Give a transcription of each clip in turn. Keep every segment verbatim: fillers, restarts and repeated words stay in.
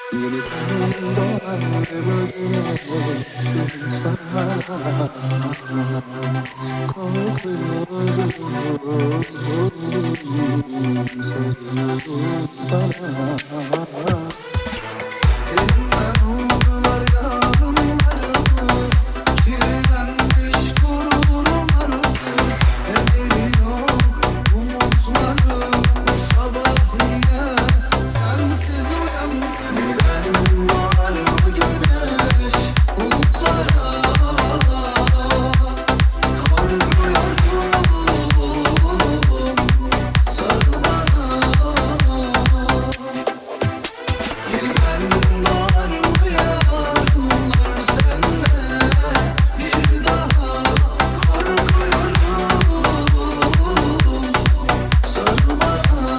Yeniden doğan güneş uçar. Korkuyorum sarıl bana. Elimden aldılar yarınlarımı, kirlenmiş gururum artık. Ederi yok umutlarım, bu sabah yine sensiz uyandım. Yeniden doğar bu güneş umutlara. Korkuyorum sarıl bana. Yeniden doğar bu yarınlar senle bir daha. Korkuyorum sarıl bana.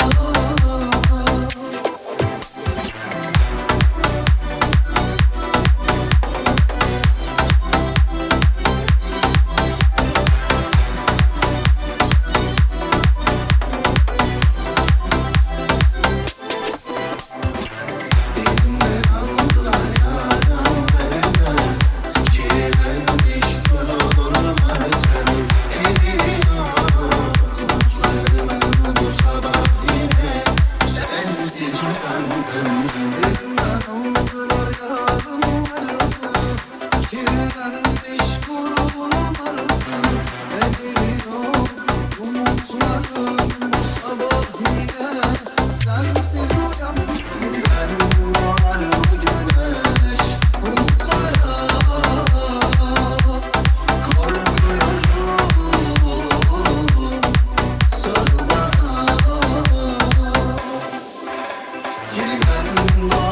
Elimden aldılar yarınlarımı, kirlenmiş gururum artık. Ederi yok umutlarımın, bu sabah yine sensiz uyandım. Elimden aldılar yarınlarımı, kirlenmiş gururum artık. Ederi yok umutlarım, bu sabah yine sensiz uyandım. Yeniden doğar bu güneş umutlara. Korkuyorum sarıl bana. Yeniden doğar